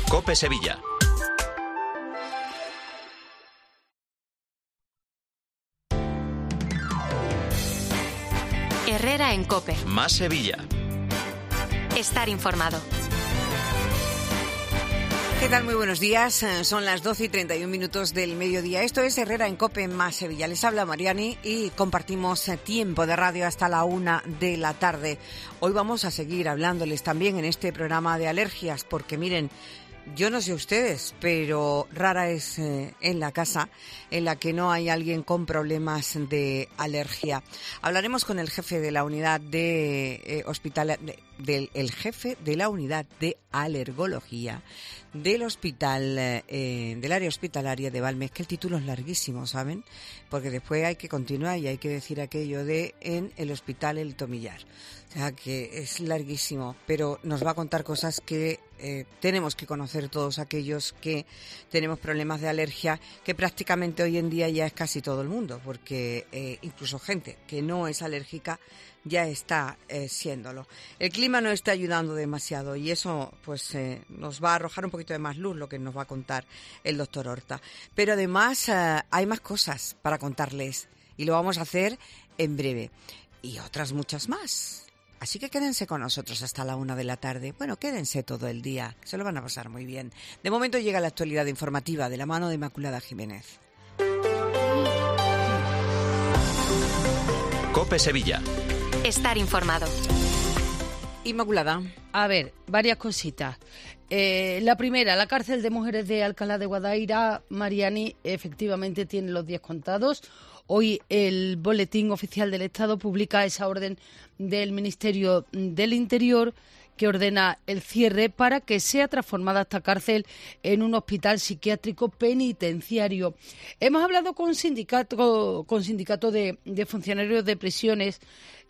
COPE Sevilla. Herrera en COPE. Más Sevilla. Estar informado. ¿Qué tal? Muy buenos días. Son las 12:31 del mediodía. Esto es Herrera en COPE más Sevilla. Les habla Mariani y compartimos tiempo de radio hasta la 1 de la tarde. Hoy vamos a seguir hablándoles también en este programa de alergias, porque miren, yo no sé ustedes, pero rara es en la casa en la que no hay alguien con problemas de alergia. Hablaremos con el jefe de la unidad de el jefe de la unidad de alergología del hospital, del área hospitalaria de Balmes, que el título es larguísimo, ¿saben? Porque después hay que continuar y hay que decir aquello de en el hospital El Tomillar. O sea que es larguísimo, pero nos va a contar cosas que tenemos que conocer todos aquellos que tenemos problemas de alergia, que prácticamente hoy en día ya es casi todo el mundo, porque incluso gente que no es alérgica ya está siéndolo. El clima no está ayudando demasiado y eso pues nos va a arrojar un poquito de más luz, lo que nos va a contar el doctor Horta. Pero además hay más cosas para contarles y lo vamos a hacer en breve. Y otras muchas más. Así que quédense con nosotros hasta la 1 de la tarde. Bueno, quédense todo el día, que se lo van a pasar muy bien. De momento llega la actualidad informativa de la mano de Inmaculada Jiménez. COPE Sevilla. Estar informado. Inmaculada. A ver, varias cositas. La primera, la cárcel de mujeres de Alcalá de Guadaira, Mariani, efectivamente tiene los días contados. Hoy el Boletín Oficial del Estado publica esa orden del Ministerio del Interior que ordena el cierre para que sea transformada esta cárcel en un hospital psiquiátrico penitenciario. Hemos hablado con sindicato de funcionarios de prisiones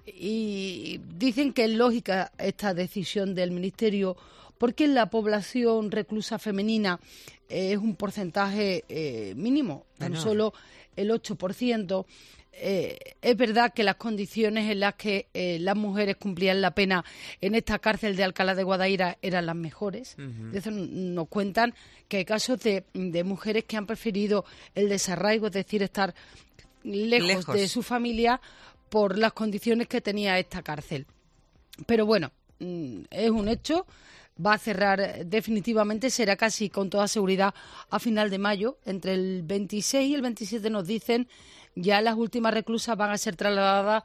y dicen que es lógica esta decisión del Ministerio porque en la población reclusa femenina es un porcentaje mínimo, tan solo el 8%. Es verdad que las condiciones en las que las mujeres cumplían la pena en esta cárcel de Alcalá de Guadaira eran las mejores. De eso nos cuentan que hay casos de mujeres que han preferido el desarraigo, es decir, estar lejos de su familia por las condiciones que tenía esta cárcel. Pero bueno, es un hecho. Va a cerrar definitivamente, será casi con toda seguridad a final de mayo. Entre el 26 y el 27 nos dicen, ya las últimas reclusas van a ser trasladadas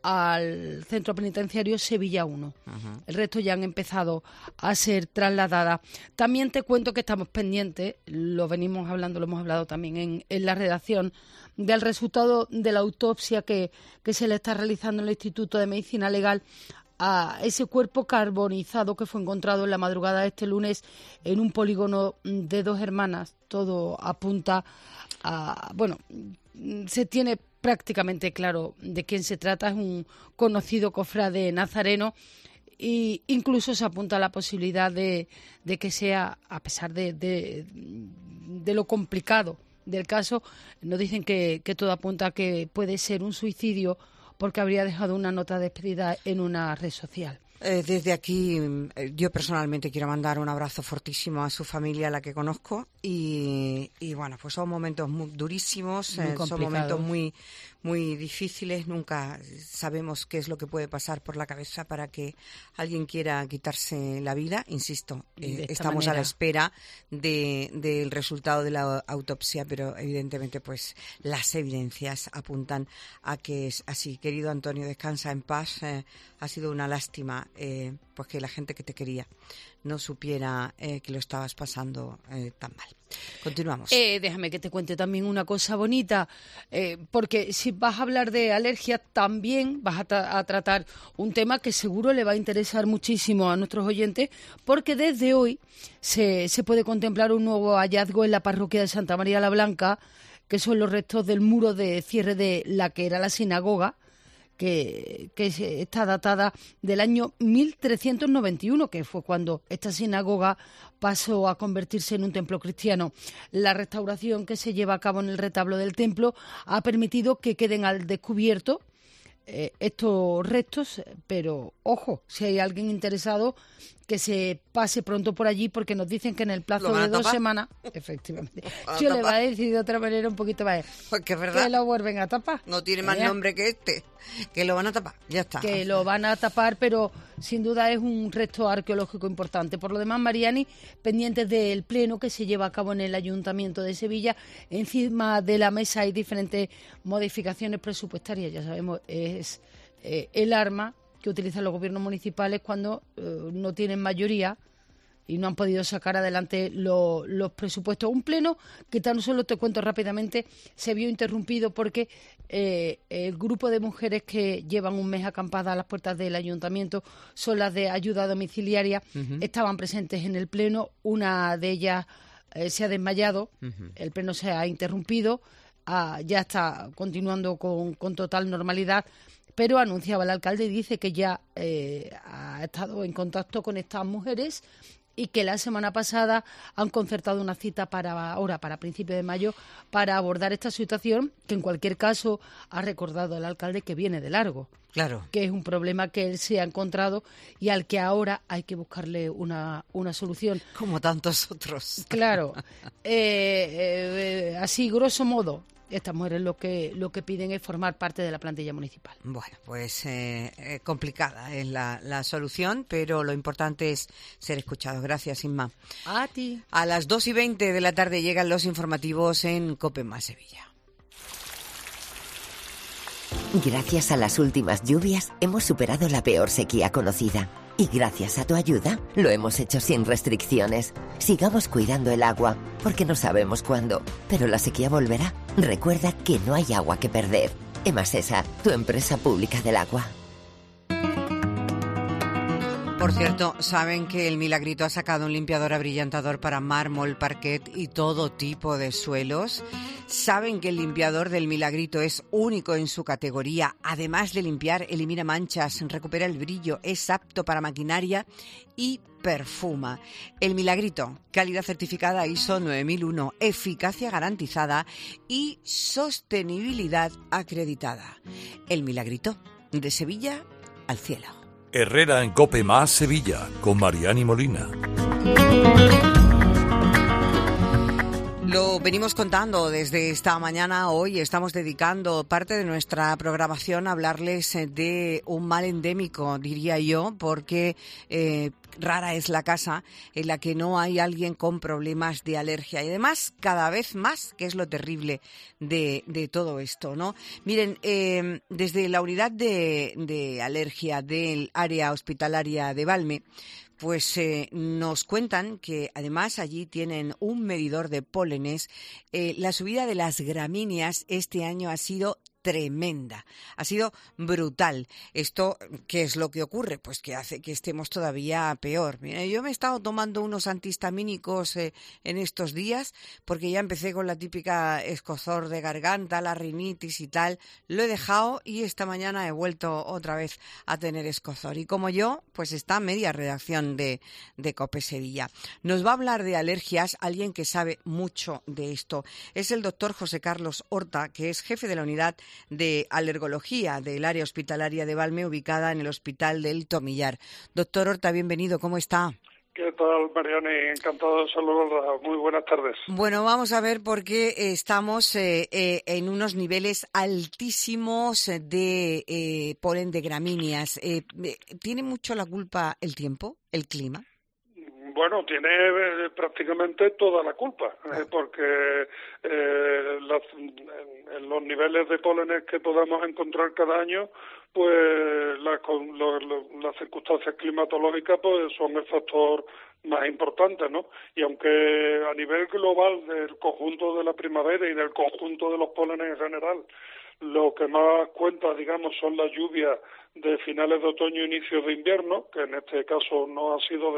al centro penitenciario Sevilla 1. El resto ya han empezado a ser trasladadas. También te cuento que estamos pendientes, lo hemos hablado también en la redacción, del resultado de la autopsia que se le está realizando en el Instituto de Medicina Legal a ese cuerpo carbonizado que fue encontrado en la madrugada de este lunes en un polígono de Dos Hermanas. Todo apunta a... Bueno, se tiene prácticamente claro de quién se trata. Es un conocido cofrade nazareno e incluso se apunta a la posibilidad de que sea, a pesar de lo complicado del caso, nos dicen que todo apunta a que puede ser un suicidio porque habría dejado una nota de despedida en una red social. Desde aquí, yo personalmente quiero mandar un abrazo fortísimo a su familia, a la que conozco, y bueno, pues son momentos muy durísimos, son momentos muy difíciles. Nunca sabemos qué es lo que puede pasar por la cabeza para que alguien quiera quitarse la vida. Insisto, estamos a la espera del resultado de la autopsia, pero evidentemente pues las evidencias apuntan a que es así. Querido Antonio, descansa en paz. Ha sido una lástima pues que la gente que te quería no supiera que lo estabas pasando tan mal. Continuamos. Déjame que te cuente también una cosa bonita, porque si vas a hablar de alergias, también vas a tratar un tema que seguro le va a interesar muchísimo a nuestros oyentes, porque desde hoy se puede contemplar un nuevo hallazgo en la parroquia de Santa María la Blanca, que son los restos del muro de cierre de la que era la sinagoga, que está datada del año 1391, que fue cuando esta sinagoga pasó a convertirse en un templo cristiano. La restauración que se lleva a cabo en el retablo del templo ha permitido que queden al descubierto estos restos, pero ojo, si hay alguien interesado que se pase pronto por allí, porque nos dicen que en el plazo de 2 semanas, efectivamente, yo le voy a decir de otra manera un poquito más, porque es verdad, que lo vuelven a tapar. No tiene más nombre que este, que lo van a tapar, ya está. Que lo van a tapar, pero sin duda es un resto arqueológico importante. Por lo demás, Mariani, pendientes del pleno que se lleva a cabo en el Ayuntamiento de Sevilla, encima de la mesa hay diferentes modificaciones presupuestarias, ya sabemos, es el arma que utilizan los gobiernos municipales cuando no tienen mayoría y no han podido sacar adelante los presupuestos. Un pleno que tan solo, te cuento rápidamente, se vio interrumpido porque el grupo de mujeres que llevan un mes acampadas a las puertas del ayuntamiento son las de ayuda domiciliaria, estaban presentes en el pleno, una de ellas se ha desmayado, el pleno se ha interrumpido, ya está continuando con total normalidad, pero anunciaba el alcalde y dice que ya ha estado en contacto con estas mujeres y que la semana pasada han concertado una cita para principios de mayo, para abordar esta situación, que en cualquier caso ha recordado el alcalde que viene de largo. Claro. Que es un problema que él se ha encontrado y al que ahora hay que buscarle una solución. Como tantos otros. Claro. Así, grosso modo, estas mujeres lo que piden es formar parte de la plantilla municipal. Bueno, pues complicada es la solución, pero lo importante es ser escuchados. Gracias, Inma. A ti. A las 2:20 de la tarde llegan los informativos en COPE más Sevilla. Gracias a las últimas lluvias hemos superado la peor sequía conocida. Y gracias a tu ayuda lo hemos hecho sin restricciones. Sigamos cuidando el agua, porque no sabemos cuándo, pero la sequía volverá. Recuerda que no hay agua que perder. Emasesa, tu empresa pública del agua. Por cierto, ¿saben que el Milagrito ha sacado un limpiador abrillantador para mármol, parquet y todo tipo de suelos? ¿Saben que el limpiador del Milagrito es único en su categoría? Además de limpiar, elimina manchas, recupera el brillo, es apto para maquinaria y perfuma. El Milagrito, calidad certificada ISO 9001, eficacia garantizada y sostenibilidad acreditada. El Milagrito, de Sevilla al cielo. Herrera en COPE más Sevilla, con Mariani Molina. Lo venimos contando desde esta mañana. Hoy estamos dedicando parte de nuestra programación a hablarles de un mal endémico, diría yo, porque rara es la casa en la que no hay alguien con problemas de alergia. Y además, cada vez más, que es lo terrible de todo esto, ¿no? Miren, desde la unidad de alergia del área hospitalaria de Valme, pues nos cuentan que además allí tienen un medidor de pólenes. La subida de las gramíneas este año ha sido tremenda, ha sido brutal. ¿Esto qué es lo que ocurre? Pues que hace que estemos todavía peor. Mira, yo me he estado tomando unos antihistamínicos en estos días porque ya empecé con la típica escozor de garganta, la rinitis y tal. Lo he dejado y esta mañana he vuelto otra vez a tener escozor. Y como yo, pues está media redacción de COPE Sevilla. Nos va a hablar de alergias alguien que sabe mucho de esto. Es el doctor José Carlos Horta, que es jefe de la unidad de alergología del área hospitalaria de Valme, ubicada en el Hospital del Tomillar. Doctor Horta, bienvenido, ¿cómo está? ¿Qué tal, Mariani? Encantado de saludarla. Muy buenas tardes. Bueno, vamos a ver por qué estamos en unos niveles altísimos de polen de gramíneas. ¿Tiene mucho la culpa el tiempo, el clima? Bueno, tiene prácticamente toda la culpa, porque en los niveles de pólenes que podamos encontrar cada año, pues las circunstancias climatológicas pues son el factor más importante, ¿no? Y aunque a nivel global del conjunto de la primavera y del conjunto de los pólenes en general, lo que más cuenta, digamos, son las lluvias de finales de otoño e inicios de invierno, que en este caso no han sido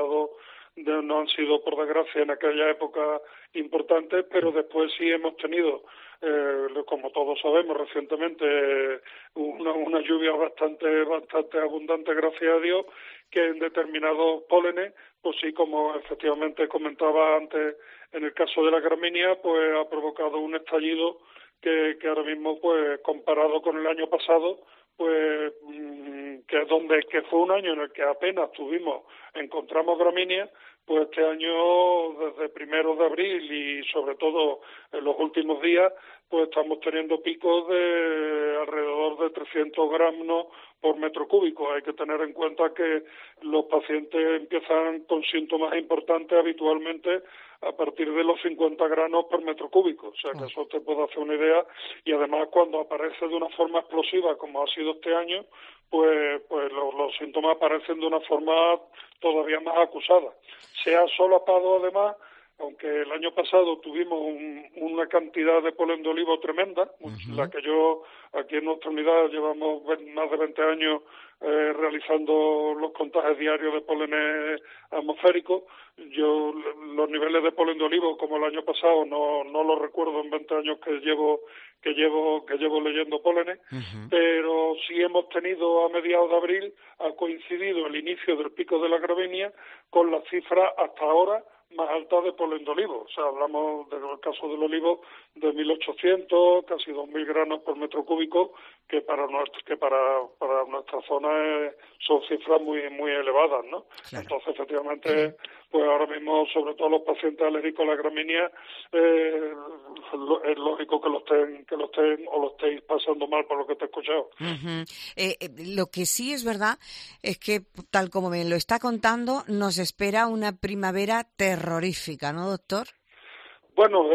por desgracia en aquella época importantes, pero después sí hemos tenido, como todos sabemos recientemente, una lluvia bastante abundante, gracias a Dios, que en determinados pólenes, pues sí, como efectivamente comentaba antes, en el caso de la gramínea, pues ha provocado un estallido que ahora mismo, pues comparado con el año pasado, pues que fue un año en el que apenas encontramos gramíneas, pues este año, desde 1 de abril y sobre todo en los últimos días, pues estamos teniendo picos de alrededor de 300 gramos por metro cúbico. Hay que tener en cuenta que los pacientes empiezan con síntomas importantes habitualmente a partir de los 50 gramos por metro cúbico. O sea, que eso te puede hacer una idea. Y además, cuando aparece de una forma explosiva, como ha sido este año, pues los síntomas aparecen de una forma todavía más acusada. Se ha solapado, además, aunque el año pasado tuvimos una cantidad de polen de olivo tremenda, la que yo aquí en nuestra unidad llevamos más de 20 años realizando los contajes diarios de polen atmosférico. Yo los niveles de polen de olivo como el año pasado no los recuerdo en 20 años que llevo leyendo pólenes, pero sí hemos tenido a mediados de abril, ha coincidido el inicio del pico de la gramínea con la cifra hasta ahora más alta de polen de olivo. O sea, hablamos del caso del olivo de 1.800, casi 2.000 granos por metro cúbico, que para nuestra zona son cifras muy muy elevadas, ¿no? Claro. Entonces, efectivamente, pues ahora mismo, sobre todo los pacientes alérgicos a la gramínea, es lógico que lo estén o lo estéis pasando mal por lo que te he escuchado. Lo que sí es verdad es que, tal como me lo está contando, nos espera una primavera terrorífica, ¿no, doctor? Bueno,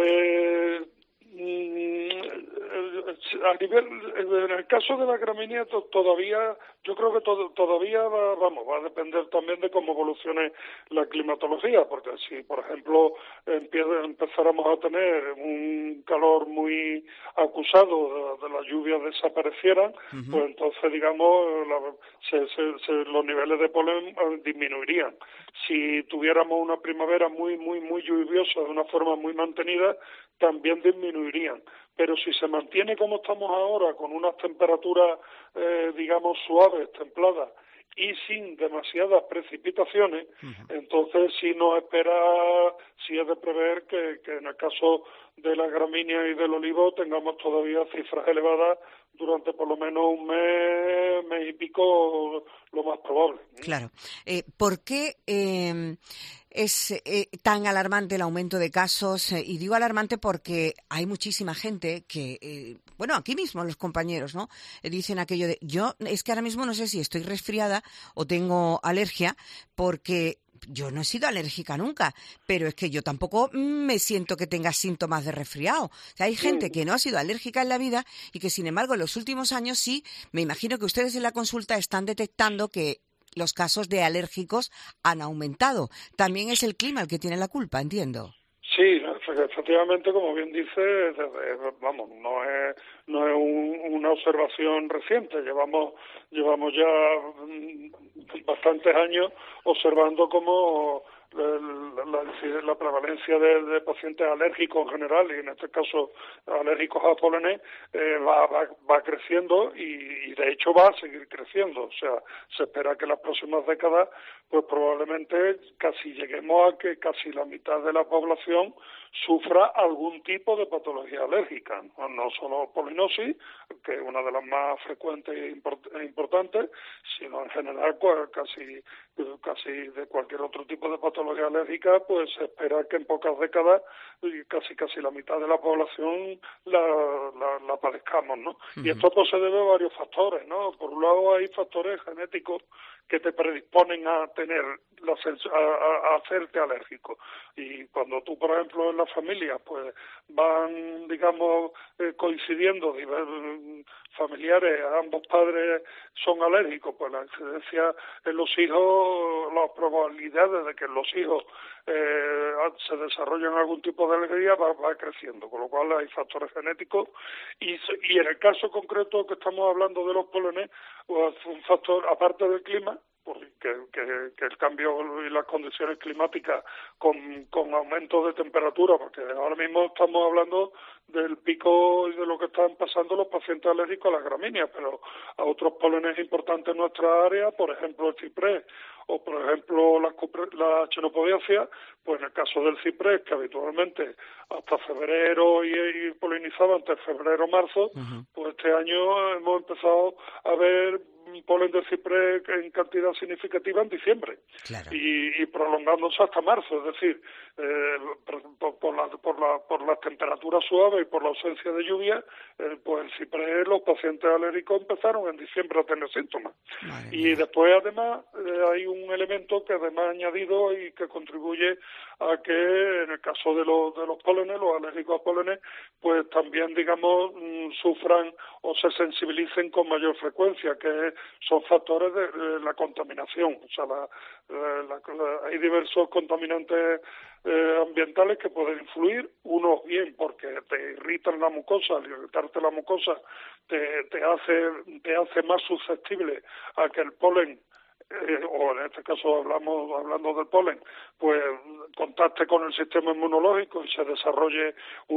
en el caso de la gramínea todavía, yo creo que todavía va a depender también de cómo evolucione la climatología, porque si, por ejemplo, empezáramos a tener un calor muy acusado, de las lluvias desaparecieran, pues entonces, digamos, los niveles de polen disminuirían. Si tuviéramos una primavera muy muy muy lluviosa de una forma muy mantenida, también disminuirían. Pero si se mantiene como estamos ahora, con unas temperaturas, digamos, suaves, templadas, y sin demasiadas precipitaciones, entonces sí es de prever que en el caso de la gramínea y del olivo tengamos todavía cifras elevadas durante por lo menos un mes y pico, lo más probable. Claro. ¿Por qué es tan alarmante el aumento de casos? Y digo alarmante porque hay muchísima gente que, aquí mismo los compañeros, ¿no? Dicen aquello de, yo es que ahora mismo no sé si estoy resfriada o tengo alergia, porque yo no he sido alérgica nunca, pero es que yo tampoco me siento que tenga síntomas de resfriado. O sea, hay gente que no ha sido alérgica en la vida y que, sin embargo, en los últimos años sí, me imagino que ustedes en la consulta están detectando que los casos de alérgicos han aumentado. También es el clima el que tiene la culpa, entiendo. Sí, efectivamente, como bien dice, no es una observación reciente. Llevamos ya bastantes años observando cómo la prevalencia de pacientes alérgicos en general, y en este caso alérgicos a pólenes, va creciendo y de hecho va a seguir creciendo. O sea, se espera que en las próximas décadas pues probablemente casi lleguemos a que casi la mitad de la población sufra algún tipo de patología alérgica, no solo polinosis, que es una de las más frecuentes e importantes, sino en general casi de cualquier otro tipo de patología alérgica, pues se espera que en pocas décadas casi la mitad de la población la padezcamos, ¿no? Y esto pues se debe a varios factores, ¿no? Por un lado hay factores genéticos que te predisponen a a hacerte alérgico, y cuando tú, por ejemplo, en la familia pues van, digamos, coincidiendo familiares, ambos padres son alérgicos, pues la incidencia en los hijos, las probabilidades de que en los hijos se desarrollen algún tipo de alergia va creciendo, con lo cual hay factores genéticos y en el caso concreto que estamos hablando de los pólenes, pues un factor aparte del clima, que el cambio y las condiciones climáticas con aumento de temperatura, porque ahora mismo estamos hablando del pico y de lo que están pasando los pacientes alérgicos a las gramíneas, pero a otros pólenes importantes en nuestra área, por ejemplo el ciprés o por ejemplo la chenopodiaceae, pues en el caso del ciprés, que habitualmente hasta febrero y polinizaba entre febrero y marzo, pues este año hemos empezado a ver polen de ciprés en cantidad significativa en diciembre, claro, y prolongándose hasta marzo, es decir, por las temperaturas suaves y por la ausencia de lluvia, pues el ciprés, los pacientes alérgicos empezaron en diciembre a tener síntomas. Y después además hay un elemento que además ha añadido y que contribuye a que en el caso de los pólenes, los alérgicos a pólenes, pues también digamos sufran o se sensibilicen con mayor frecuencia, que son factores de la contaminación. O sea, hay diversos contaminantes ambientales que pueden influir, unos bien porque te irritan la mucosa, al irritarte la mucosa te hace más susceptible a que el polen o en este caso hablando del polen, pues contacte con el sistema inmunológico y se desarrolle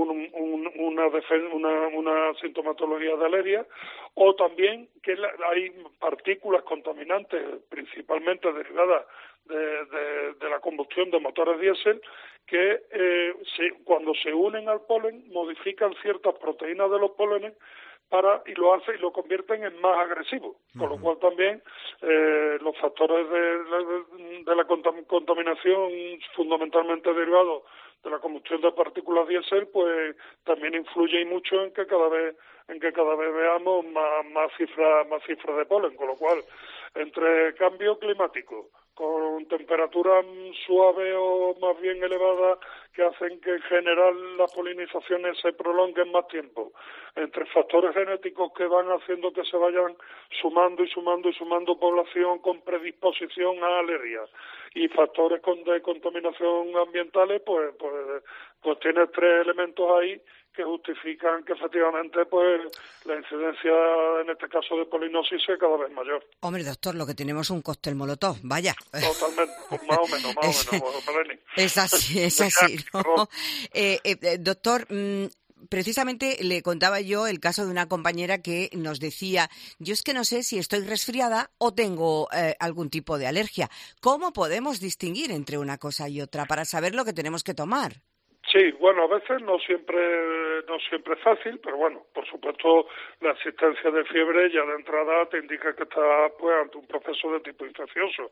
una sintomatología de alergia, o también que hay partículas contaminantes, principalmente derivadas de la combustión de motores diésel, que cuando se unen al polen modifican ciertas proteínas de los pólenes y lo convierten en más agresivo, con lo cual también los factores de la contaminación fundamentalmente derivados de la combustión de partículas diésel, pues también influye mucho en que cada vez veamos más cifras de polen, con lo cual entre cambio climático, con temperaturas suaves o más bien elevadas que hacen que en general las polinizaciones se prolonguen más tiempo, entre factores genéticos que van haciendo que se vayan sumando población con predisposición a alergias y factores de contaminación ambientales, pues tienes tres elementos ahí que justifican que efectivamente pues la incidencia en este caso de polinosis es cada vez mayor. Hombre, doctor, lo que tenemos es un cóctel molotov, vaya. Totalmente, pues más o menos, Melanie. Es así, ¿no? Doctor, precisamente le contaba yo el caso de una compañera que nos decía, yo es que no sé si estoy resfriada o tengo algún tipo de alergia. ¿Cómo podemos distinguir entre una cosa y otra para saber lo que tenemos que tomar? Sí, bueno, a veces no siempre es fácil, pero bueno, por supuesto la existencia de fiebre ya de entrada te indica que estás pues ante un proceso de tipo infeccioso.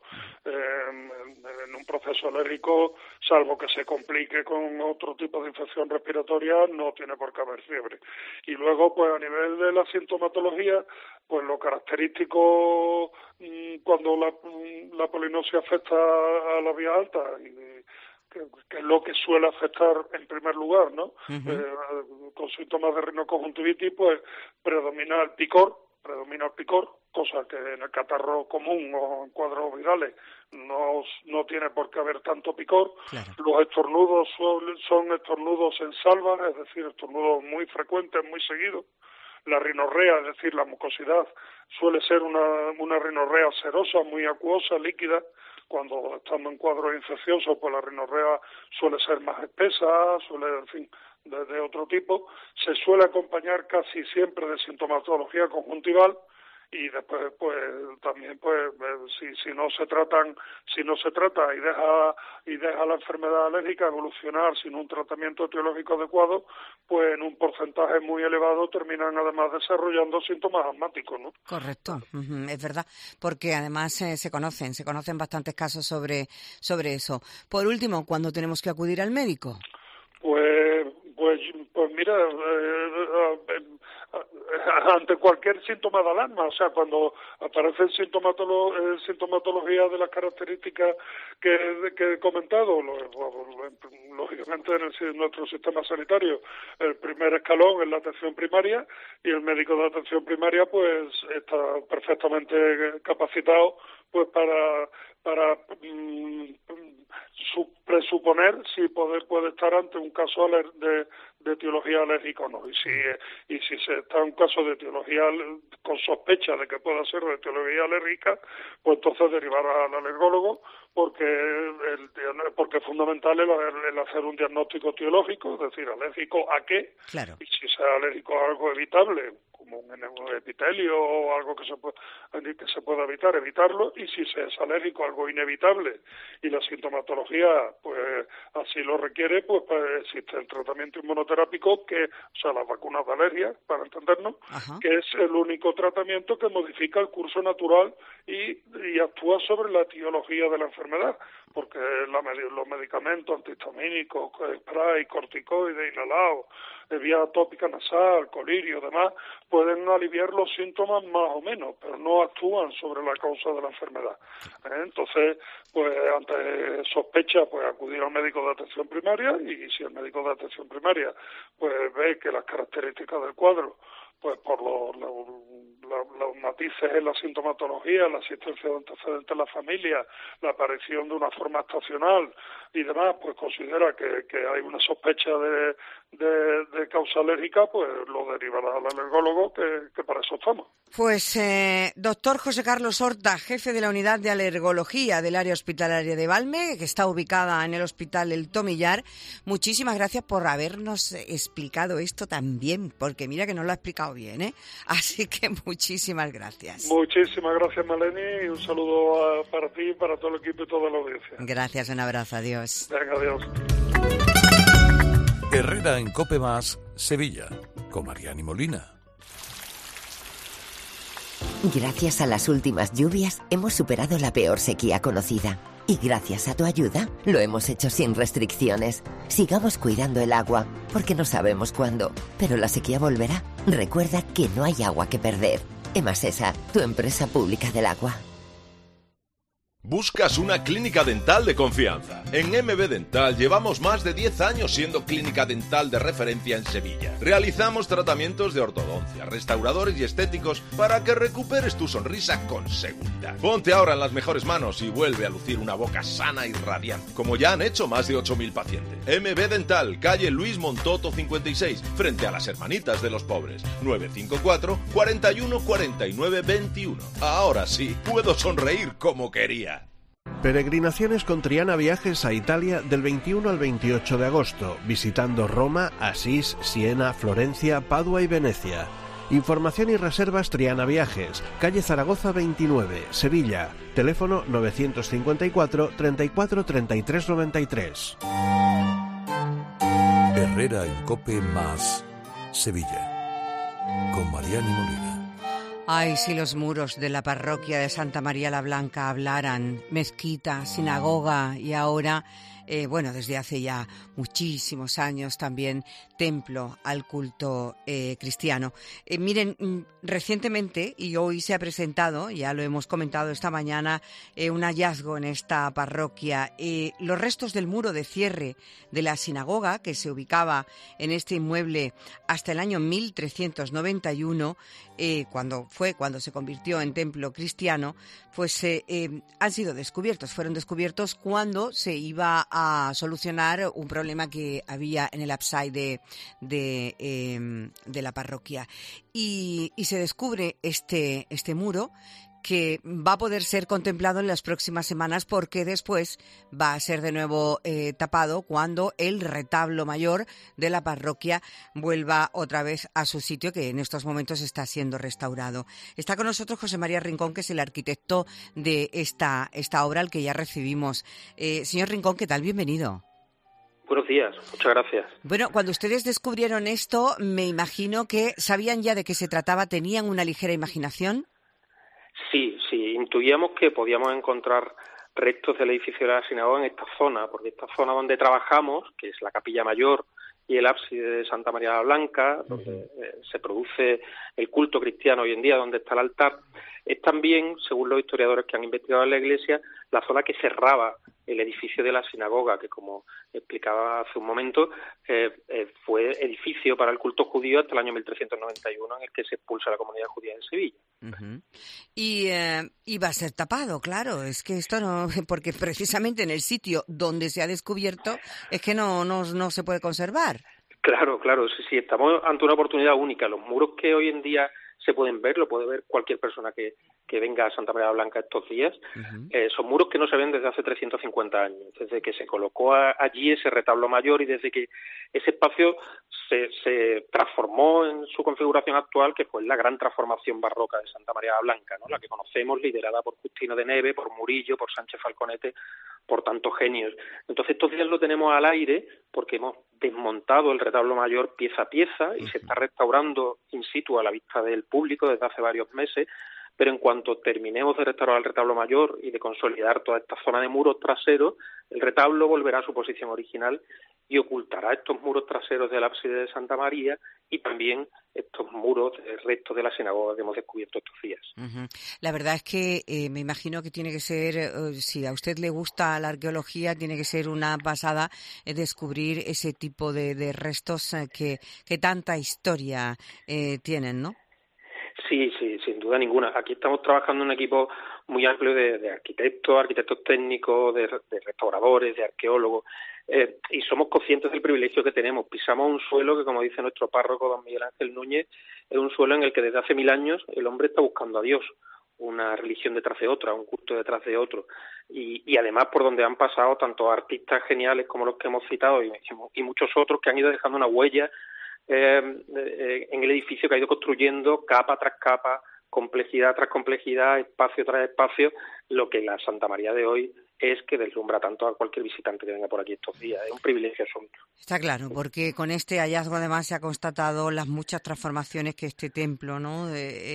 En un proceso alérgico, salvo que se complique con otro tipo de infección respiratoria, no tiene por qué haber fiebre. Y luego, pues a nivel de la sintomatología, pues lo característico cuando la polinosis afecta a la vía alta que es lo que suele afectar en primer lugar, ¿no? Con síntomas de rinoconjuntivitis, pues predomina el picor, cosa que en el catarro común o en cuadros virales no tiene por qué haber tanto picor. Claro. Los estornudos son estornudos en salvas, es decir, estornudos muy frecuentes, muy seguidos. La rinorrea, es decir, la mucosidad, suele ser una rinorrea serosa, muy acuosa, líquida. Cuando estamos en cuadros infecciosos, pues la rinorrea suele ser más espesa, de otro tipo. Se suele acompañar casi siempre de sintomatología conjuntival y después, pues también, pues si no se trata y deja la enfermedad alérgica evolucionar sin un tratamiento etiológico adecuado, pues en un porcentaje muy elevado terminan además desarrollando síntomas asmáticos, ¿no? Correcto, es verdad, porque además se conocen bastantes casos sobre eso. Por último, ¿cuándo tenemos que acudir al médico? Pues mira, ante cualquier síntoma de alarma, o sea, cuando aparecen sintomatología de las características que he comentado, lógicamente en nuestro sistema sanitario, el primer escalón es la atención primaria y el médico de atención primaria pues está perfectamente capacitado pues para presuponer si puede estar ante un caso de etiología alérgica o no. Y si se está en un caso de etiología con sospecha de que pueda ser de etiología alérgica, pues entonces derivar al alergólogo, porque es fundamental el hacer un diagnóstico etiológico, es decir, alérgico a qué, claro. Y si sea alérgico a algo evitable, como un epitelio o algo que se pueda evitar, evitarlo, y si se es alérgico a algo inevitable y la sintomatología pues así lo requiere, pues existe el tratamiento inmunoterápico, o sea, las vacunas de alergia, para entendernos, Ajá. que es el único tratamiento que modifica el curso natural y actúa sobre la etiología de la enfermedad, porque los medicamentos antihistamínicos, spray, corticoides, inhalados, vía tópica nasal, colirio, demás, pueden aliviar los síntomas más o menos, pero no actúan sobre la causa de la enfermedad. Entonces, pues ante sospecha, pues acudir al médico de atención primaria, y si el médico de atención primaria pues ve que las características del cuadro, pues por los matices en la sintomatología, la existencia de antecedentes en la familia, la aparición de una forma estacional y demás, pues considera que hay una sospecha de causa alérgica, pues lo derivará al alergólogo, que para eso estamos. Pues, doctor José Carlos Horta, jefe de la unidad de alergología del área hospitalaria de Valme, que está ubicada en el Hospital El Tomillar, muchísimas gracias por habernos explicado esto tan bien, porque mira que no lo ha explicado bien, ¿eh? Así que muchísimas gracias. Muchísimas gracias, Maleni, y un saludo para ti, para todo el equipo y toda la audiencia. Gracias, un abrazo, adiós. Venga, adiós. Herrera en COPE+, Sevilla, con Mariani Molina. Gracias a las últimas lluvias hemos superado la peor sequía conocida. Y gracias a tu ayuda lo hemos hecho sin restricciones. Sigamos cuidando el agua, porque no sabemos cuándo, pero la sequía volverá. Recuerda que no hay agua que perder. Emasesa, tu empresa pública del agua. ¿Buscas una clínica dental de confianza? En MB Dental llevamos más de 10 años siendo clínica dental de referencia en Sevilla. Realizamos tratamientos de ortodoncia, restauradores y estéticos para que recuperes tu sonrisa con seguridad. Ponte ahora en las mejores manos y vuelve a lucir una boca sana y radiante, como ya han hecho más de 8.000 pacientes. MB Dental, calle Luis Montoto 56, frente a las Hermanitas de los Pobres. 954 41 49 21. Ahora sí, puedo sonreír como quería. Peregrinaciones con Triana Viajes a Italia del 21 al 28 de agosto, visitando Roma, Asís, Siena, Florencia, Padua y Venecia. Información y reservas Triana Viajes, calle Zaragoza 29, Sevilla, teléfono 954 34 33 93. Herrera en COPE+, Sevilla, con Mariani Molina. Ay, si los muros de la parroquia de Santa María la Blanca hablaran, mezquita, sinagoga y ahora, desde hace ya muchísimos años también templo al culto cristiano. Miren, recientemente, y hoy se ha presentado, ya lo hemos comentado esta mañana, un hallazgo en esta parroquia. Los restos del muro de cierre de la sinagoga, que se ubicaba en este inmueble hasta el año 1391, cuando se convirtió en templo cristiano, pues fueron descubiertos cuando se iba a solucionar un problema que había en el ábside de la parroquia. Y se descubre este muro, que va a poder ser contemplado en las próximas semanas, porque después va a ser de nuevo tapado cuando el retablo mayor de la parroquia vuelva otra vez a su sitio, que en estos momentos está siendo restaurado. Está con nosotros José María Rincón, que es el arquitecto de esta obra, al que ya recibimos. Señor Rincón, ¿qué tal? Bienvenido. Buenos días, muchas gracias. Bueno, cuando ustedes descubrieron esto, me imagino que sabían ya de qué se trataba, ¿tenían una ligera imaginación? Sí, intuíamos que podíamos encontrar restos del edificio de la sinagoga en esta zona, porque esta zona donde trabajamos, que es la capilla mayor y el ábside de Santa María la Blanca, donde se produce el culto cristiano hoy en día, donde está el altar, es también, según los historiadores que han investigado en la iglesia, la zona que cerraba el edificio de la sinagoga, que como explicaba hace un momento, fue edificio para el culto judío hasta el año 1391, en el que se expulsa la comunidad judía de Sevilla. Uh-huh. Y va a ser tapado, claro, es que esto no, porque precisamente en el sitio donde se ha descubierto es que no se puede conservar. Claro, sí, estamos ante una oportunidad única. Los muros que hoy en día se pueden ver, lo puede ver cualquier persona que venga a Santa María la Blanca estos días. Uh-huh. Son muros que no se ven desde hace 350 años, desde que se colocó allí ese retablo mayor y desde que ese espacio se transformó en su configuración actual, que fue la gran transformación barroca de Santa María la Blanca, ¿no? La que conocemos, liderada por Justino de Neve, por Murillo, por Sánchez Falconete, por tantos genios. Entonces estos días lo tenemos al aire porque hemos desmontado el retablo mayor pieza a pieza y se está restaurando in situ a la vista del público desde hace varios meses, pero en cuanto terminemos de restaurar el retablo mayor y de consolidar toda esta zona de muros traseros, el retablo volverá a su posición original y ocultará estos muros traseros del ábside de Santa María y también estos muros del resto de la sinagoga que hemos descubierto estos días. Uh-huh. La verdad es que me imagino que tiene que ser, si a usted le gusta la arqueología, tiene que ser una pasada descubrir ese tipo de restos que tanta historia tienen, ¿no? Sí, sin duda ninguna. Aquí estamos trabajando en un equipo muy amplio de arquitectos técnicos, de restauradores, de arqueólogos, y somos conscientes del privilegio que tenemos. Pisamos un suelo que, como dice nuestro párroco, don Miguel Ángel Núñez, es un suelo en el que desde hace 1000 años el hombre está buscando a Dios, una religión detrás de otra, un culto detrás de otro, y además por donde han pasado tantos artistas geniales como los que hemos citado y muchos otros que han ido dejando una huella en el edificio, que ha ido construyendo capa tras capa, complejidad tras complejidad, espacio tras espacio, lo que la Santa María de hoy es, que deslumbra tanto a cualquier visitante que venga por aquí estos días. Es un privilegio absoluto. Está claro, porque con este hallazgo además se ha constatado las muchas transformaciones que este templo, ¿no?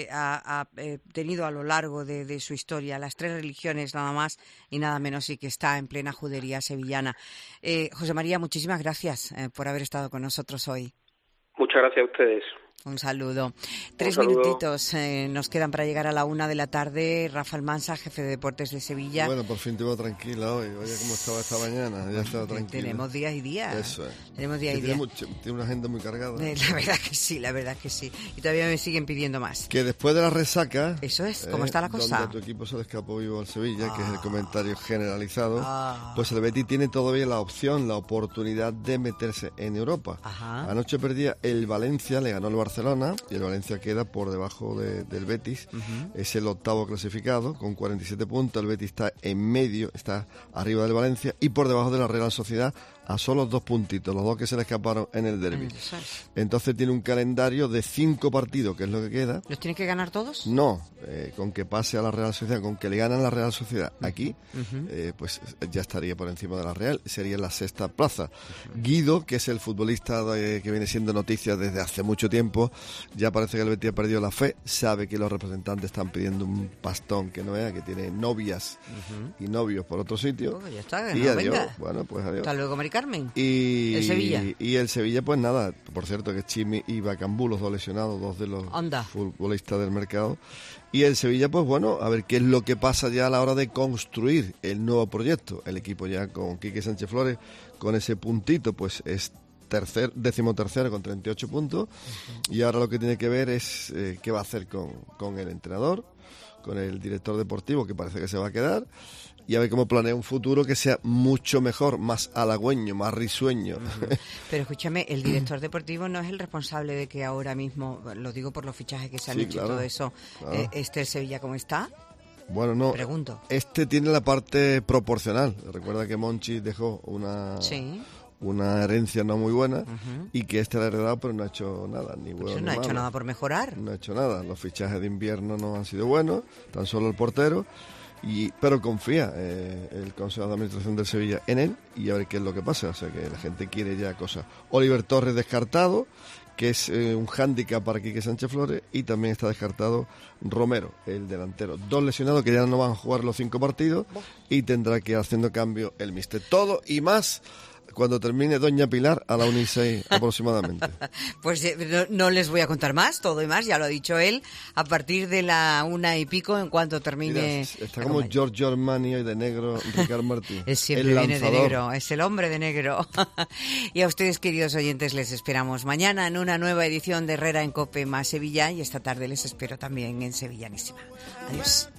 ha tenido a lo largo de su historia, las 3 religiones nada más y nada menos, y que está en plena judería sevillana. José María, muchísimas gracias por haber estado con nosotros hoy. Muchas gracias a ustedes. Un saludo. 3 minutitos nos quedan para llegar a la 1 de la tarde. Rafa Almansa, jefe de deportes de Sevilla. Bueno, por fin te veo tranquila hoy. Oye, ¿cómo estaba esta mañana? Ya estaba tranquila. Tenemos días y días. Eso es. Tenemos días y días. Tiene una agenda muy cargada. La verdad que sí. Y todavía me siguen pidiendo más. Que después de la resaca... Eso es, ¿cómo está la cosa? Donde tu equipo se le escapó vivo al Sevilla, que es el comentario generalizado, pues el Betis tiene todavía la opción, la oportunidad de meterse en Europa. Ajá. Anoche perdía el Valencia, le ganó el Barcelona, y el Valencia queda por debajo del Betis. Uh-huh. Es el 8º clasificado con 47 puntos. El Betis está en medio, está arriba del Valencia y por debajo de la Real Sociedad, a solo 2 puntitos, los 2 que se le escaparon en el derbi. Entonces tiene un calendario de 5 partidos, que es lo que queda. ¿Los tiene que ganar todos? No, con que pase a la Real Sociedad, con que le ganan a la Real Sociedad aquí, pues ya estaría por encima de la Real, sería en la 6ª plaza. Guido, que es el futbolista que viene siendo noticia desde hace mucho tiempo, ya parece que el Betis ha perdido la fe, sabe que los representantes están pidiendo un pastón que no vea, que tiene novias y novios por otro sitio. Ya está, y no, adiós. Venga. Bueno, pues adiós. Hasta luego, Mari Carmen. El Sevilla. Y el Sevilla, pues nada, por cierto que Chimi y Bacambú, los 2 lesionados, 2 de los futbolistas del mercado. Y el Sevilla, pues bueno, a ver qué es lo que pasa ya a la hora de construir el nuevo proyecto. El equipo ya con Quique Sánchez Flores, con ese puntito, pues es 13º con 38 puntos. Y ahora lo que tiene que ver es qué va a hacer con el entrenador, con el director deportivo, que parece que se va a quedar, y a ver cómo planea un futuro que sea mucho mejor, más halagüeño, más risueño. Pero escúchame, el director deportivo no es el responsable de que ahora mismo, lo digo por los fichajes que se han hecho y todo eso, esté el Sevilla como está. Bueno, no. Pregunto. Este tiene la parte proporcional. Recuerda que Monchi dejó una herencia no muy buena y que este la ha heredado, pero no ha hecho nada, ni bueno ni no ha malo. hecho nada por mejorar. No ha hecho nada. Los fichajes de invierno no han sido buenos, tan solo el portero. Pero confía el Consejo de Administración del Sevilla en él y a ver qué es lo que pasa. O sea que la gente quiere ya cosas. Oliver Torres descartado, que es un hándicap para Quique Sánchez Flores, y también está descartado Romero, el delantero. 2 lesionados que ya no van a jugar los 5 partidos y tendrá que ir haciendo cambio el míster. Todo y más cuando termine Doña Pilar a la 1:06 aproximadamente. Pues no les voy a contar más, todo y más, ya lo ha dicho él, a partir de la 1:00 en cuanto termine. Mira, está como Giorgio Armani hoy de negro, Ricard Martín. Él siempre viene de negro, es el hombre de negro. Y a ustedes, queridos oyentes, les esperamos mañana en una nueva edición de Herrera en COPE más Sevilla, y esta tarde les espero también en Sevillanísima. Adiós.